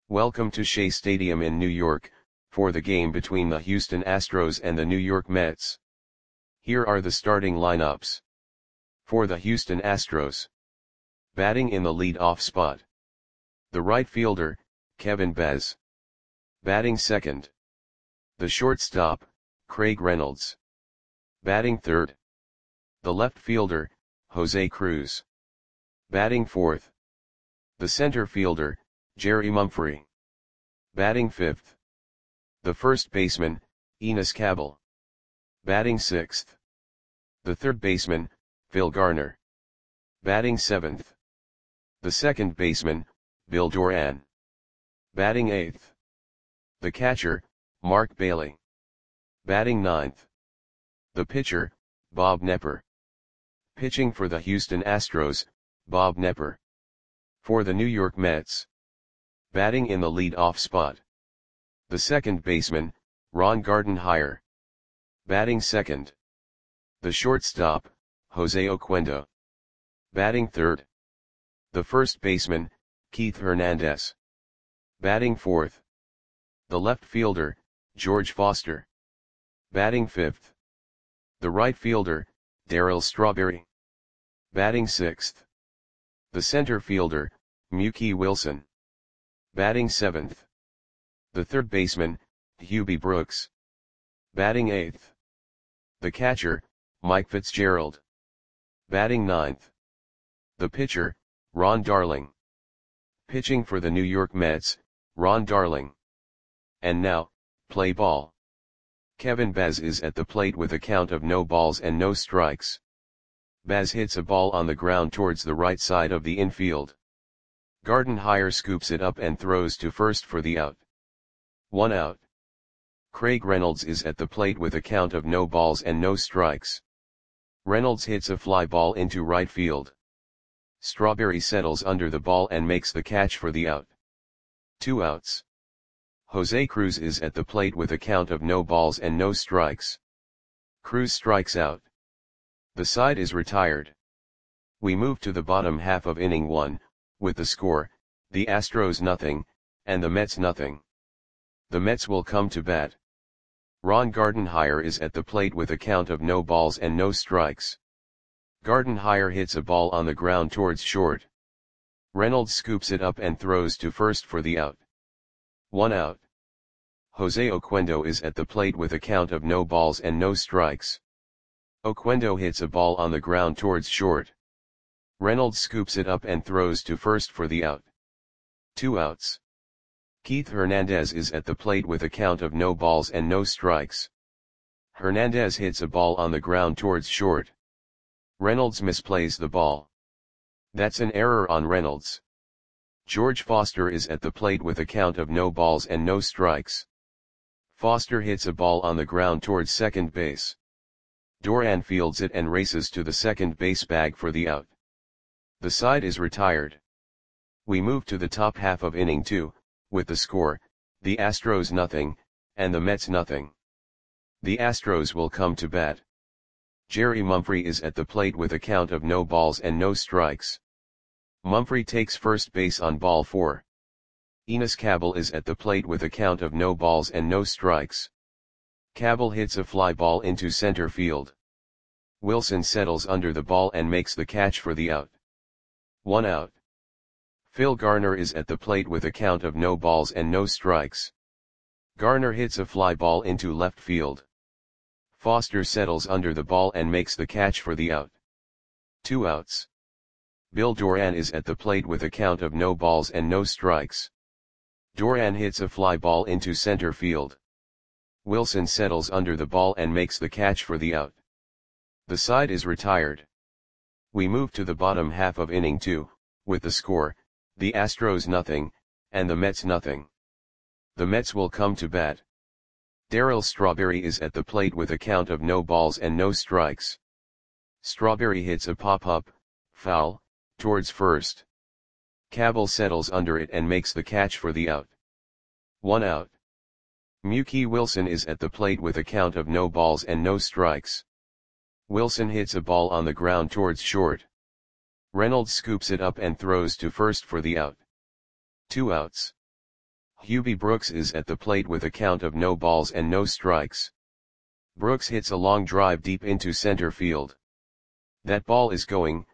Welcome to Shea Stadium in New York, for the game between the Houston Astros and the New York Mets. Here are the starting lineups. For the Houston Astros. Batting in the lead-off spot. The right fielder, Kevin Bez. Batting second. The shortstop, Craig Reynolds. Batting third. The left fielder, Jose Cruz. Batting fourth. The center fielder, Jerry Mumphrey. Batting fifth. The first baseman, Enos Cabell. Batting sixth. The third baseman, Phil Garner. Batting seventh. The second baseman, Bill Doran. Batting eighth. The catcher, Mark Bailey. Batting ninth. The pitcher, Bob Knepper. Pitching for the Houston Astros, Bob Knepper. For the New York Mets. Batting in the lead-off spot. The second baseman, Ron Gardenhire. Batting second. The shortstop, Jose Oquendo. Batting third. The first baseman, Keith Hernandez. Batting fourth. The left fielder, George Foster. Batting fifth. The right fielder, Darryl Strawberry. Batting sixth. The center fielder, Mookie Wilson. Batting seventh. The third baseman, Hubie Brooks. Batting eighth. The catcher, Mike Fitzgerald. Batting ninth. The pitcher, Ron Darling. Pitching for the New York Mets, Ron Darling. And now, play ball. Kevin Bez is at the plate with a count of no balls and no strikes. Bez hits a ball on the ground towards the right side of the infield. Gardenhire scoops it up and throws to first for the out. 1 out. Craig Reynolds is at the plate with a count of no balls and no strikes. Reynolds hits a fly ball into right field. Strawberry settles under the ball and makes the catch for the out. 2 outs. Jose Cruz is at the plate with a count of no balls and no strikes. Cruz strikes out. The side is retired. We move to the bottom half of inning 1, with the score, the Astros nothing, and the Mets nothing. The Mets will come to bat. Ron Gardenhire is at the plate with a count of no balls and no strikes. Gardenhire hits a ball on the ground towards short. Reynolds scoops it up and throws to first for the out. 1 out. Jose Oquendo is at the plate with a count of no balls and no strikes. Oquendo hits a ball on the ground towards short. Reynolds scoops it up and throws to first for the out. 2 outs. Keith Hernandez is at the plate with a count of no balls and no strikes. Hernandez hits a ball on the ground towards short. Reynolds misplays the ball. That's an error on Reynolds. George Foster is at the plate with a count of no balls and no strikes. Foster hits a ball on the ground towards second base. Doran fields it and races to the second base bag for the out. The side is retired. We move to the top half of inning 2, with the score, the Astros nothing, and the Mets nothing. The Astros will come to bat. Jerry Mumphrey is at the plate with a count of no balls and no strikes. Mumphrey takes first base on ball 4. Enos Cabell is at the plate with a count of no balls and no strikes. Cabell hits a fly ball into center field. Wilson settles under the ball and makes the catch for the out. 1 out. Phil Garner is at the plate with a count of no balls and no strikes. Garner hits a fly ball into left field. Foster settles under the ball and makes the catch for the out. 2 outs. Bill Doran is at the plate with a count of no balls and no strikes. Doran hits a fly ball into center field. Wilson settles under the ball and makes the catch for the out. The side is retired. We move to the bottom half of inning 2, with the score, the Astros nothing, and the Mets nothing. The Mets will come to bat. Darryl Strawberry is at the plate with a count of no balls and no strikes. Strawberry hits a pop-up, foul, towards first. Cabell settles under it and makes the catch for the out. 1 out. Mookie Wilson is at the plate with a count of no balls and no strikes. Wilson hits a ball on the ground towards short. Reynolds scoops it up and throws to first for the out. 2 outs. Hubie Brooks is at the plate with a count of no balls and no strikes. Brooks hits a long drive deep into center field. That ball is going,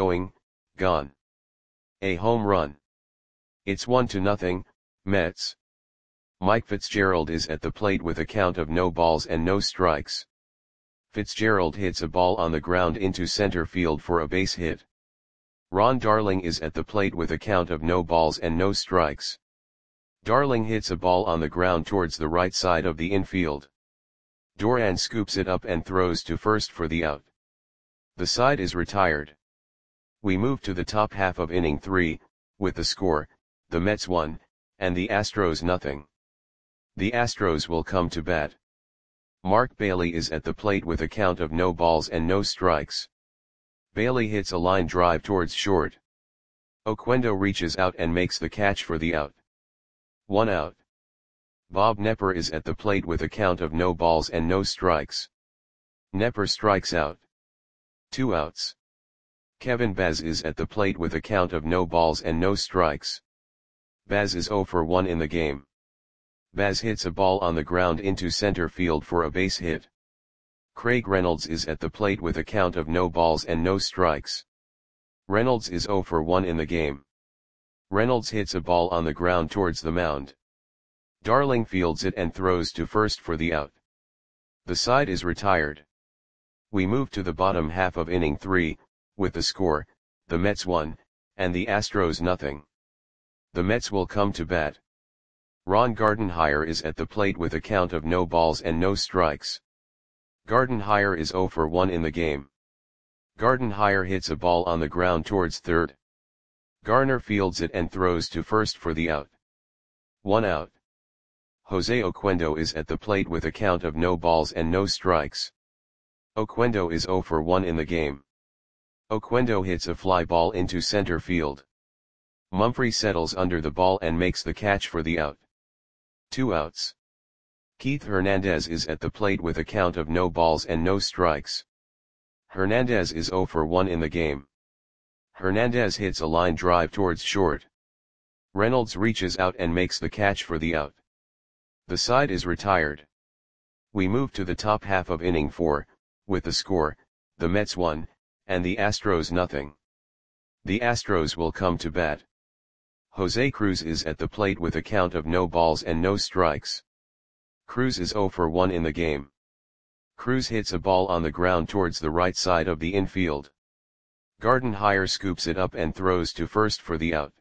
gone. A home run. It's 1-0, Mets. Mike Fitzgerald is at the plate with a count of no balls and no strikes. Fitzgerald hits a ball on the ground into center field for a base hit. Ron Darling is at the plate with a count of no balls and no strikes. Darling hits a ball on the ground towards the right side of the infield. Doran scoops it up and throws to first for the out. The side is retired. We move to the top half of inning 3, with the score, the Mets 1, and the Astros nothing. The Astros will come to bat. Mark Bailey is at the plate with a count of no balls and no strikes. Bailey hits a line drive towards short. Oquendo reaches out and makes the catch for the out. 1 out. Bob Knepper is at the plate with a count of no balls and no strikes. Knepper strikes out. 2 outs. Kevin Baz is at the plate with a count of no balls and no strikes. Baz is 0 for 1 in the game. Baz hits a ball on the ground into center field for a base hit. Craig Reynolds is at the plate with a count of no balls and no strikes. Reynolds is 0 for 1 in the game. Reynolds hits a ball on the ground towards the mound. Darling fields it and throws to first for the out. The side is retired. We move to the bottom half of inning 3, with the score, the Mets 1, and the Astros nothing. The Mets will come to bat. Ron Gardenhire is at the plate with a count of no balls and no strikes. Gardenhire is 0 for 1 in the game. Gardenhire hits a ball on the ground towards third. Garner fields it and throws to first for the out. 1 out. Jose Oquendo is at the plate with a count of no balls and no strikes. Oquendo is 0 for 1 in the game. Oquendo hits a fly ball into center field. Mumphrey settles under the ball and makes the catch for the out. 2 outs. Keith Hernandez is at the plate with a count of no balls and no strikes. Hernandez is 0 for 1 in the game. Hernandez hits a line drive towards short. Reynolds reaches out and makes the catch for the out. The side is retired. We move to the top half of inning 4, with the score, the Mets 1, and the Astros nothing. The Astros will come to bat. Jose Cruz is at the plate with a count of no balls and no strikes. Cruz is 0 for 1 in the game. Cruz hits a ball on the ground towards the right side of the infield. Gardenhire scoops it up and throws to first for the out.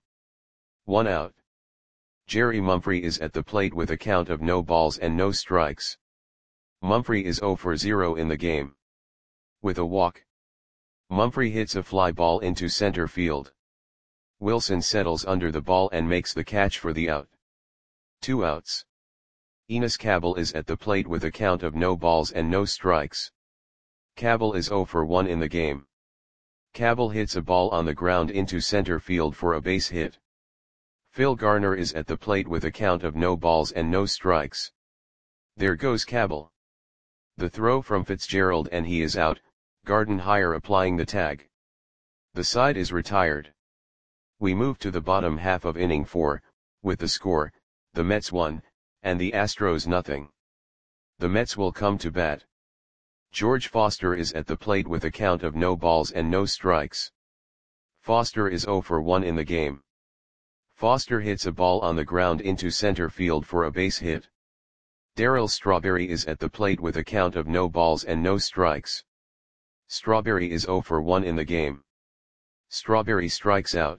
1 out. Jerry Mumphrey is at the plate with a count of no balls and no strikes. Mumphrey is 0 for 0 in the game. With a walk. Mumphrey hits a fly ball into center field. Wilson settles under the ball and makes the catch for the out. 2 outs. Enos Cabell is at the plate with a count of no balls and no strikes. Cabell is 0 for 1 in the game. Cabell hits a ball on the ground into center field for a base hit. Phil Garner is at the plate with a count of no balls and no strikes. There goes Cabell. The throw from Fitzgerald and he is out, Gardenhire applying the tag. The side is retired. We move to the bottom half of inning 4, with the score, the Mets 1, and the Astros nothing. The Mets will come to bat. George Foster is at the plate with a count of no balls and no strikes. Foster is 0 for 1 in the game. Foster hits a ball on the ground into center field for a base hit. Darryl Strawberry is at the plate with a count of no balls and no strikes. Strawberry is 0 for 1 in the game. Strawberry strikes out.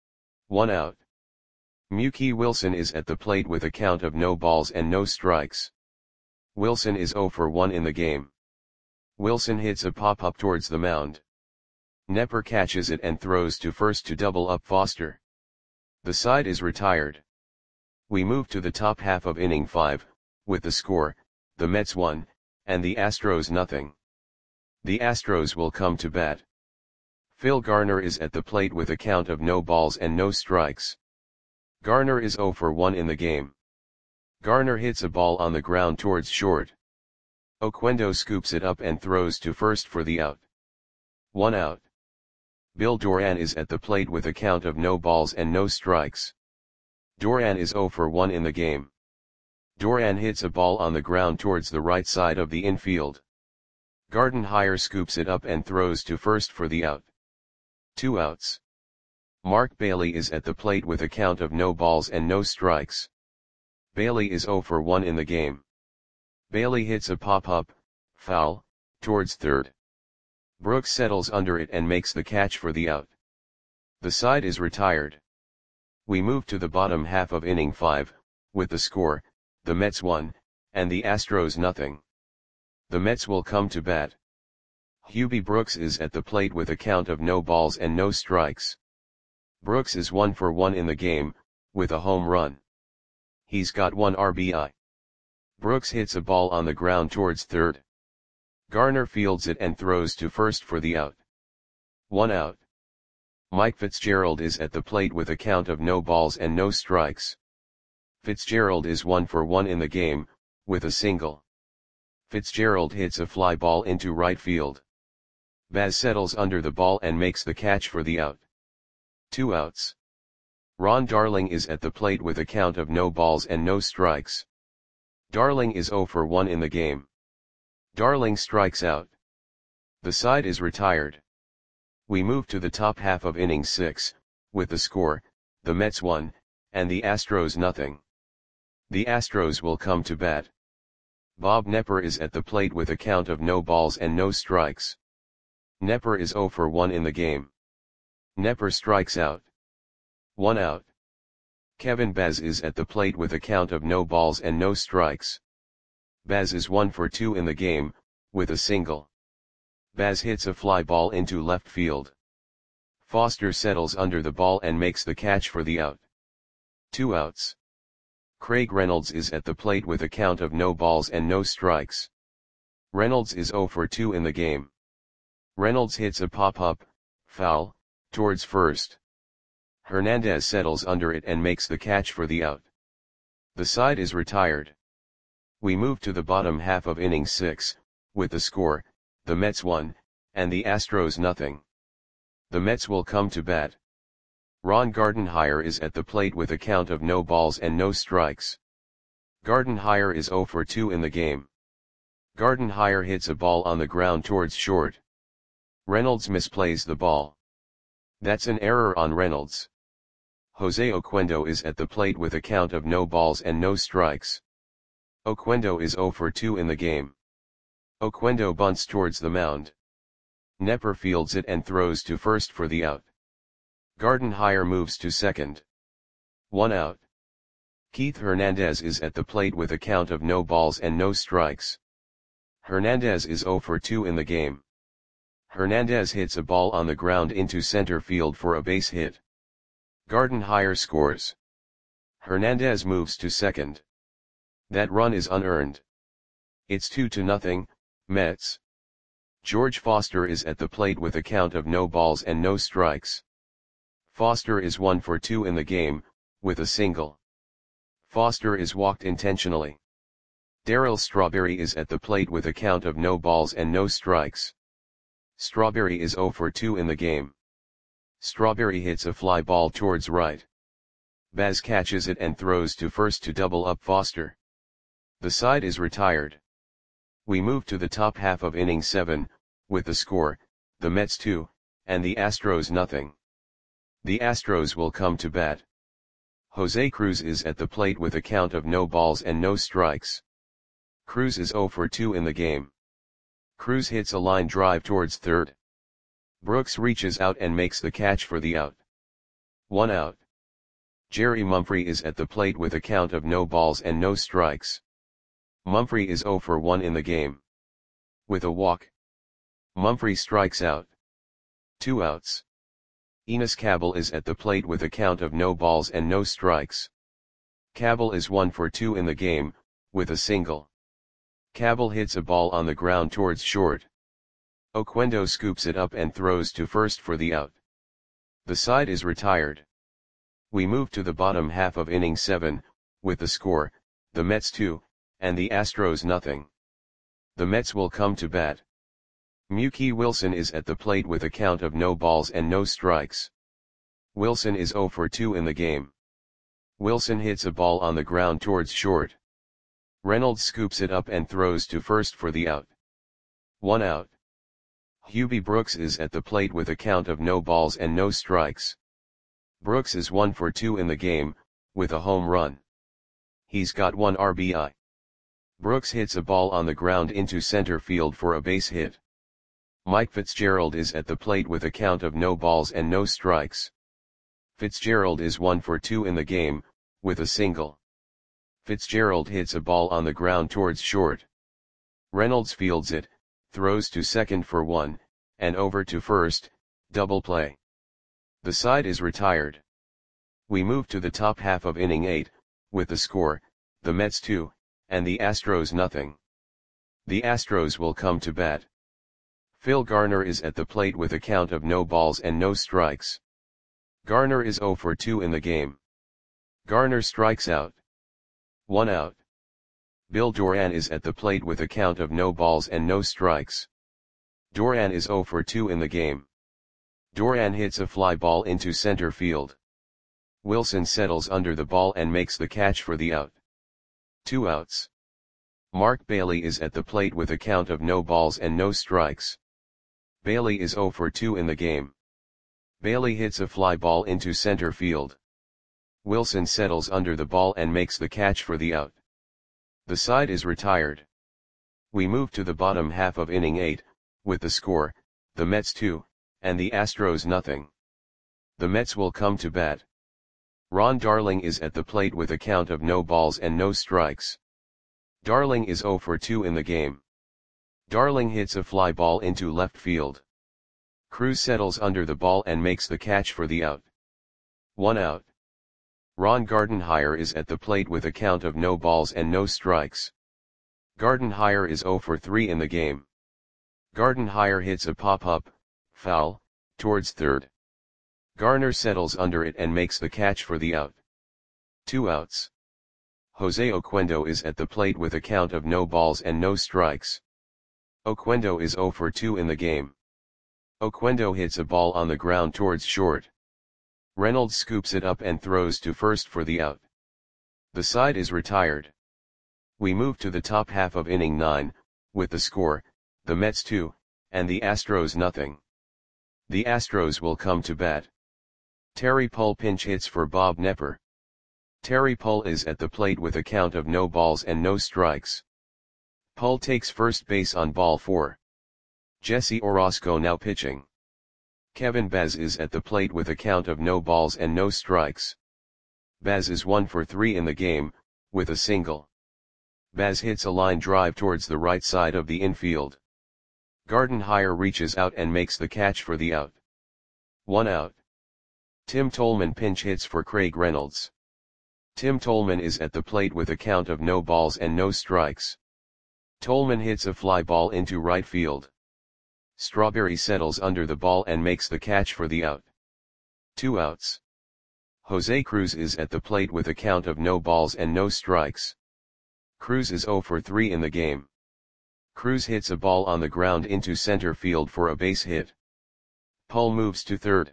1 out. Mookie Wilson is at the plate with a count of no balls and no strikes. Wilson is 0 for 1 in the game. Wilson hits a pop-up towards the mound. Knepper catches it and throws to first to double up Foster. The side is retired. We move to the top half of inning 5, with the score, the Mets 1, and the Astros nothing. The Astros will come to bat. Phil Garner is at the plate with a count of no balls and no strikes. Garner is 0 for 1 in the game. Garner hits a ball on the ground towards short. Oquendo scoops it up and throws to first for the out. 1 out. Bill Doran is at the plate with a count of no balls and no strikes. Doran is 0 for 1 in the game. Doran hits a ball on the ground towards the right side of the infield. Gardenhire scoops it up and throws to first for the out. 2 outs. Mark Bailey is at the plate with a count of no balls and no strikes. Bailey is 0 for 1 in the game. Bailey hits a pop-up, foul, towards third. Brooks settles under it and makes the catch for the out. The side is retired. We move to the bottom half of inning 5, with the score, the Mets 1, and the Astros nothing. The Mets will come to bat. Hubie Brooks is at the plate with a count of no balls and no strikes. Brooks is 1 for 1 in the game, with a home run. He's got 1 RBI. Brooks hits a ball on the ground towards third. Garner fields it and throws to first for the out. 1 out. Mike Fitzgerald is at the plate with a count of no balls and no strikes. Fitzgerald is 1 for 1 in the game, with a single. Fitzgerald hits a fly ball into right field. Baz settles under the ball and makes the catch for the out. 2 outs. Ron Darling is at the plate with a count of no balls and no strikes. Darling is 0 for 1 in the game. Darling strikes out. The side is retired. We move to the top half of inning 6, with the score, the Mets 1, and the Astros nothing. The Astros will come to bat. Bob Knepper is at the plate with a count of no balls and no strikes. Knepper is 0 for 1 in the game. Knepper strikes out. 1 out. Kevin Baz is at the plate with a count of no balls and no strikes. Baz is 1 for 2 in the game, with a single. Baz hits a fly ball into left field. Foster settles under the ball and makes the catch for the out. 2 outs. Craig Reynolds is at the plate with a count of no balls and no strikes. Reynolds is 0 for 2 in the game. Reynolds hits a pop-up, foul, towards first. Hernandez settles under it and makes the catch for the out. The side is retired. We move to the bottom half of inning 6, with the score, the Mets 1, and the Astros nothing. The Mets will come to bat. Ron Gardenhire is at the plate with a count of no balls and no strikes. Gardenhire is 0 for 2 in the game. Gardenhire hits a ball on the ground towards short. Reynolds misplays the ball. That's an error on Reynolds. Jose Oquendo is at the plate with a count of no balls and no strikes. Oquendo is 0 for 2 in the game. Oquendo bunts towards the mound. Knepper fields it and throws to first for the out. Gardenhire moves to second. 1 out. Keith Hernandez is at the plate with a count of no balls and no strikes. Hernandez is 0 for 2 in the game. Hernandez hits a ball on the ground into center field for a base hit. Gardenhire scores. Hernandez moves to second. That run is unearned. It's 2-0, Mets. George Foster is at the plate with a count of no balls and no strikes. Foster is 1 for 2 in the game, with a single. Foster is walked intentionally. Darryl Strawberry is at the plate with a count of no balls and no strikes. Strawberry is 0 for 2 in the game. Strawberry hits a fly ball towards right. Baz catches it and throws to first to double up Foster. The side is retired. We move to the top half of inning 7, with the score, the Mets 2, and the Astros nothing. The Astros will come to bat. Jose Cruz is at the plate with a count of no balls and no strikes. Cruz is 0 for 2 in the game. Cruz hits a line drive towards third. Brooks reaches out and makes the catch for the out. 1 out. Jerry Mumphrey is at the plate with a count of no balls and no strikes. Mumphrey is 0 for 1 in the game. With a walk. Mumphrey strikes out. 2 outs. Enos Cabell is at the plate with a count of no balls and no strikes. Cabell is 1 for 2 in the game, with a single. Cabell hits a ball on the ground towards short. Oquendo scoops it up and throws to first for the out. The side is retired. We move to the bottom half of inning 7, with the score, the Mets 2, and the Astros nothing. The Mets will come to bat. Mookie Wilson is at the plate with a count of no balls and no strikes. Wilson is 0 for 2 in the game. Wilson hits a ball on the ground towards short. Reynolds scoops it up and throws to first for the out. 1 out. Hubie Brooks is at the plate with a count of no balls and no strikes. Brooks is 1 for 2 in the game, with a home run. He's got 1 RBI. Brooks hits a ball on the ground into center field for a base hit. Mike Fitzgerald is at the plate with a count of no balls and no strikes. Fitzgerald is 1 for 2 in the game, with a single. Fitzgerald hits a ball on the ground towards short. Reynolds fields it, throws to second for 1, and over to first, double play. The side is retired. We move to the top half of inning 8, with the score, the Mets 2, and the Astros nothing. The Astros will come to bat. Phil Garner is at the plate with a count of no balls and no strikes. Garner is 0 for 2 in the game. Garner strikes out. 1 out. Bill Doran is at the plate with a count of no balls and no strikes. Doran is 0 for 2 in the game. Doran hits a fly ball into center field. Wilson settles under the ball and makes the catch for the out. 2 outs. Mark Bailey is at the plate with a count of no balls and no strikes. Bailey is 0 for 2 in the game. Bailey hits a fly ball into center field. Wilson settles under the ball and makes the catch for the out. The side is retired. We move to the bottom half of inning 8, with the score, the Mets 2, and the Astros nothing. The Mets will come to bat. Ron Darling is at the plate with a count of no balls and no strikes. Darling is 0 for 2 in the game. Darling hits a fly ball into left field. Cruz settles under the ball and makes the catch for the out. 1 out. Ron Gardenhire is at the plate with a count of no balls and no strikes. Gardenhire is 0 for 3 in the game. Gardenhire hits a pop-up, foul, towards third. Garner settles under it and makes the catch for the out. 2 outs. Jose Oquendo is at the plate with a count of no balls and no strikes. Oquendo is 0 for 2 in the game. Oquendo hits a ball on the ground towards short. Reynolds scoops it up and throws to first for the out. The side is retired. We move to the top half of inning 9, with the score, the Mets 2, and the Astros nothing. The Astros will come to bat. Terry Pull pinch hits for Bob Knepper. Terry Pull is at the plate with a count of no balls and no strikes. Pull takes first base on ball 4. Jesse Orosco now pitching. Kevin Baz is at the plate with a count of no balls and no strikes. Baz is 1 for 3 in the game, with a single. Baz hits a line drive towards the right side of the infield. Gardenhire reaches out and makes the catch for the out. 1 out. Tim Tolman pinch hits for Craig Reynolds. Tim Tolman is at the plate with a count of no balls and no strikes. Tolman hits a fly ball into right field. Strawberry settles under the ball and makes the catch for the out. 2 outs. Jose Cruz is at the plate with a count of no balls and no strikes. Cruz is 0 for 3 in the game. Cruz hits a ball on the ground into center field for a base hit. Pull moves to third.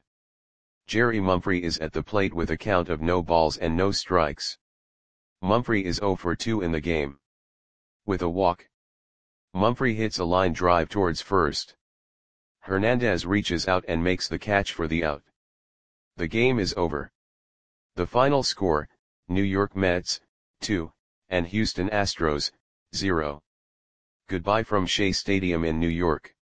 Jerry Mumphrey is at the plate with a count of no balls and no strikes. Mumphrey is 0 for 2 in the game. With a walk. Mumphrey hits a line drive towards first. Hernandez reaches out and makes the catch for the out. The game is over. The final score, New York Mets, 2, and Houston Astros, 0. Goodbye from Shea Stadium in New York.